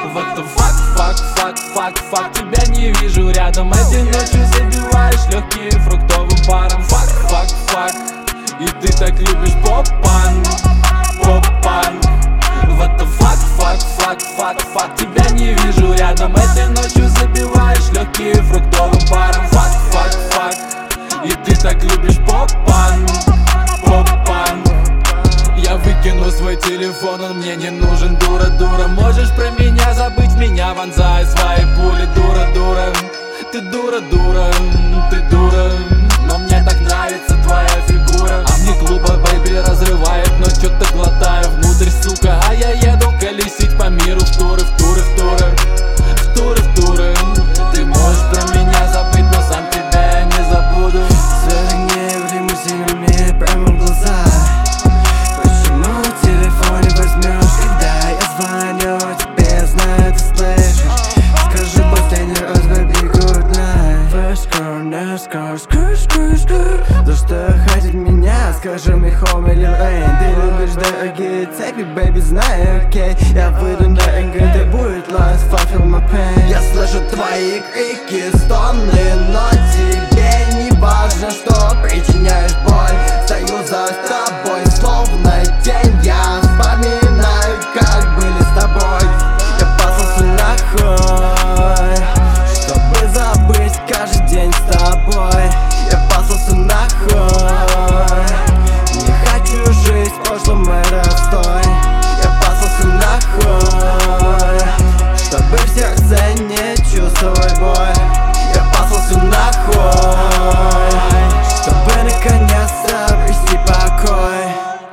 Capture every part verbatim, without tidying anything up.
What the fuck, fuck, fuck, fuck, fuck, тебя не вижу рядом. Этой ночью забиваешь легкие фруктовым паром. Fuck, fuck, fuck, и ты так любишь поп-панк, поп-панк. What the fuck, fuck, fuck, fuck, fuck, тебя не вижу рядом. Этой ночью забиваешь легкие фруктовым паром. Fuck, fuck, fuck, и ты так любишь поп-панк, поп-панк. Я выкину свой телефон, он мне не нужен, дура, дура. Можешь про меня забыть, меня вонзай свои пули, дура, дура. Ты дура, дура, ты дура. Но мне так нравится твоя фигура. А мне клуба, бэйби, разрывает, но чё-то глотаю внутрь, сука. А я еду колесить по миру в туры, в туры, в туры, в туры, в туры. Ты можешь про меня забыть, но сам тебя я не забуду. Сверни в лимузине мне прямо в глаза. Почему в телефоне возьмешь, когда я звоню тебе, знаю, ты слышишь. Скажи последний раз, baby, good night. First girl, next girl, скр, скр, скр. За что хотеть меня, скажи мне home или rain. Ты любишь дорогие цепи, baby, знаю, окей. Я выйду на МГД, будет last, fulfill my pain. Я слышу твои крики, стоны, но тебе не важно, что причиняешь боль. Стою за тобой, словно тень. Я вспоминаю, как были с тобой. Я послался нахуй, чтобы забыть каждый день с тобой. Я послался нахуй, не хочу жить в прошлом и растой. Я послался нахуй, чтобы в сердце не чувствовать боль. Я послался нахуй, чтобы наконец-то обрести покой.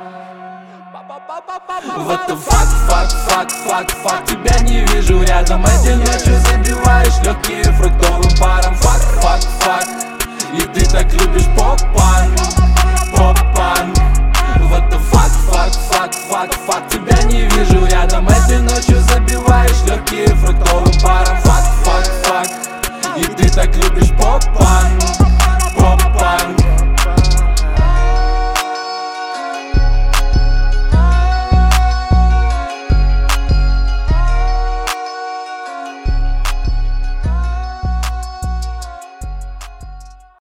What the fuck, fuck, fuck, fuck, fuck, тебя не вижу рядом. Этой ночью забиваешь легкие фруктовым паром. Fuck, fuck, fuck, и ты так любишь поп-панк, поп-панк. What the fuck, fuck, fuck, fuck, fuck, тебя не вижу рядом. Этой ночью забиваешь легкие фруктовым